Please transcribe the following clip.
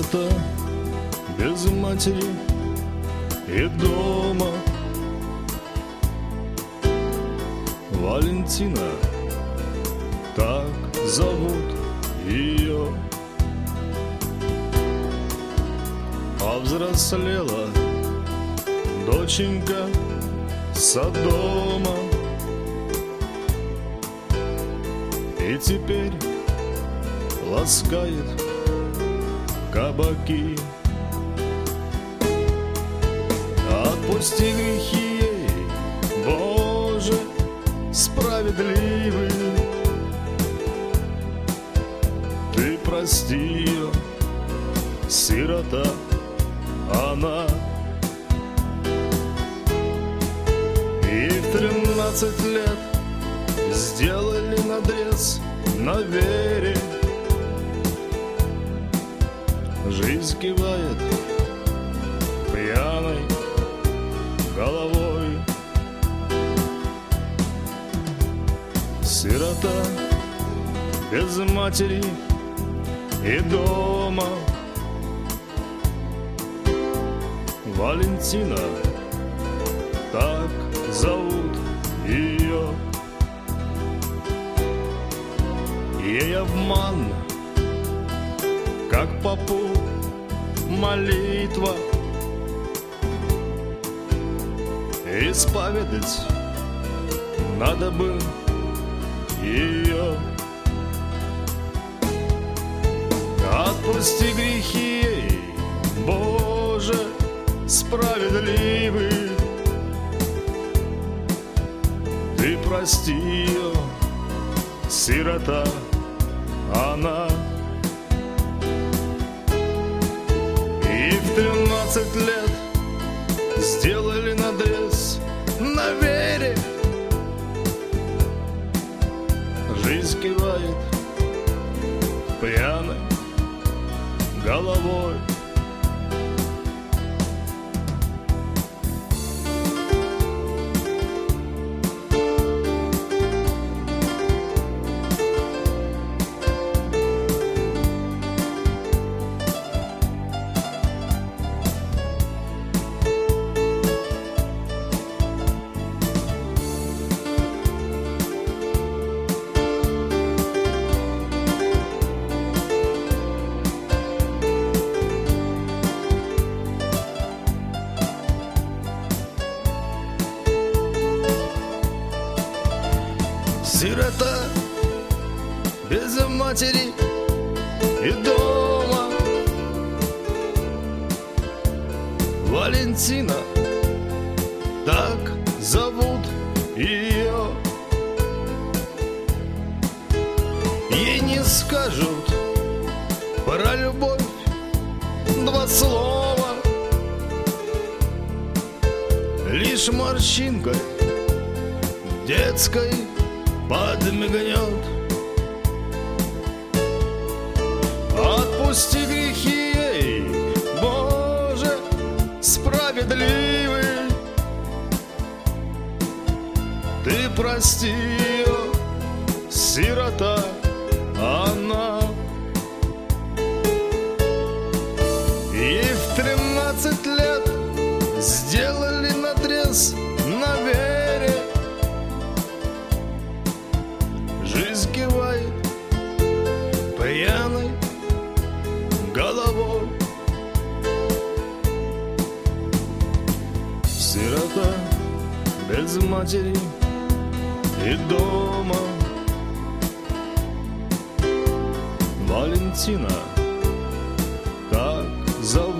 Сирота без матери и дома. Валентина, так зовут ее. Повзрослела доченька Содома, и теперь ласкает кабаки. Отпусти грехи ей, Боже справедливый, ты прости ее, сирота она. И в 13 лет сделали надрез на вере. Жизнь кивает пьяной головой. Сирота без матери и дома. Валентина, так зовут ее. Ей обман, как попу молитва, исповедать надо бы ее. Отпусти грехи ей, Боже справедливый, ты прости ее, сирота она. И в 13 лет сделали надрез на вере. Жизнь кивает пьяной головой. Сирота без матери и дома. Валентина, так зовут ее. Ей не скажут про любовь два слова, лишь морщинкой детской подмигнет. Отпусти грехи ей, Боже справедливый, ты прости ее, сирота она. Ей в 13 лет сделали надрез на вере. Жизнь кивает пьяной головой. Сирота без матери и дома. Валентина, так зовут